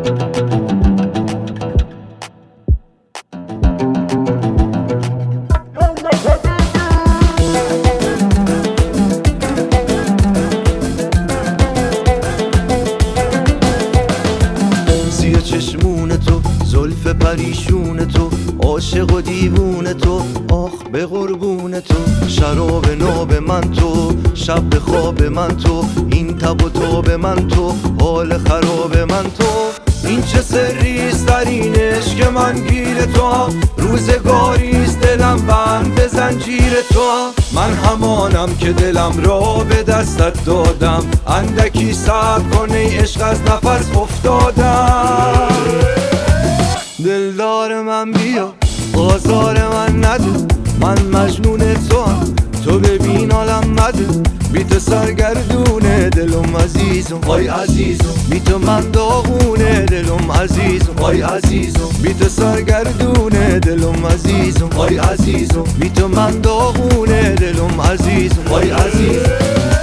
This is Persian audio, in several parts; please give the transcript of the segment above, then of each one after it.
سیه چشمون تو، زلف پریشون تو، عاشق و دیوون تو، آخ به قربون تو. شراب ناب من تو، شب به خواب من تو، این تب و تاب من تو، حال خراب من تو. این چه سریست در این عشق من گیر تو، روزگاریست دلم بند به زنجیر تو. من همانم که دلم را به دستت دادم، اندکی صبر کن ای عشق از نفس افتادم. دلدار من بیا آزار من نده، من مجنون تو هم تو ببین حالم مده. بی تو سرگردونه دلم عزیزم آی عزیزم، بی تو من داغونه دلم عزیزم آی عزیزم، بی تو سرگردونه دلم عزیزم آی عزیزم، بی تو من داغونه دلم عزیزم آی عزیزم.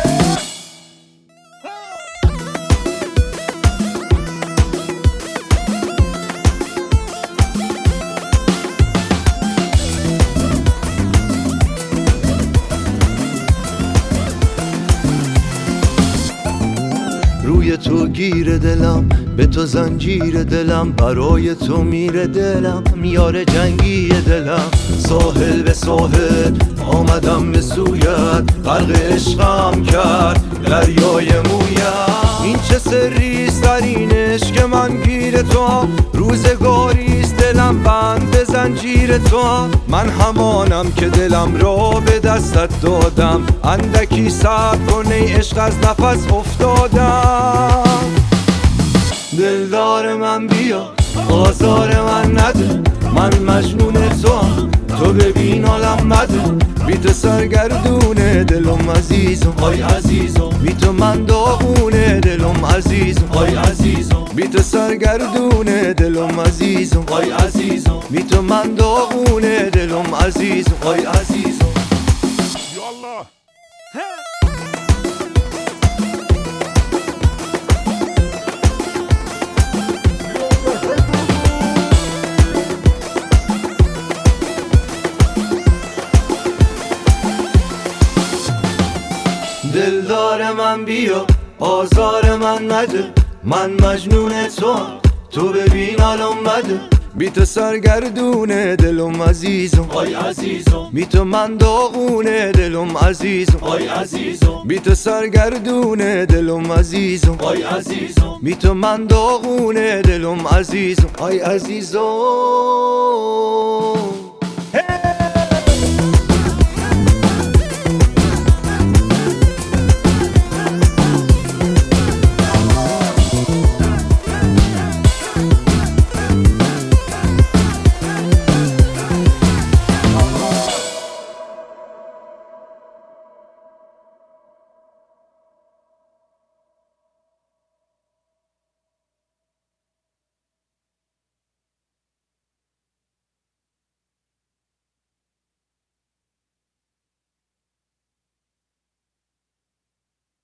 روی تو گیر دلم، به تو زنجیر دلم، برای تو میره دلم، یار جنگی دلم. ساحل به ساحل آمدم به سویت، غرق عشقم کرد دریای مویت. این چه سریست در این عشق من گیر تو، روزگاریست دلم بند به زنجیر تو. من همانم که دلم را به دستت دادم، اندکی صبر کن ای عشق از نفس افتادم. دلدار من بیا آزار من نده، من مجنون تو هم تو ببین حالم مده. بی تو سرگردونه دلم عزیزم آی عزیزم، بی تو من داغونه دلم عزیزم آی عزیزم، بی تو سرگردونه دلم عزیزم آی عزیزم، بی تو من داغونه دلم عزیزم آی عزیزم. یالله دلدار من بیا آزار من نده، من مجنون تو هم تو ببین حالم بده. بی تو سرگردونه دلم عزیزم آی عزیزم، بی تو من داغونه دلم عزیزم آی عزیزم، بی تو سرگردونه دلم عزیزم آی عزیزم، بی تو من داغونه دلم عزیزم آی عزیزم.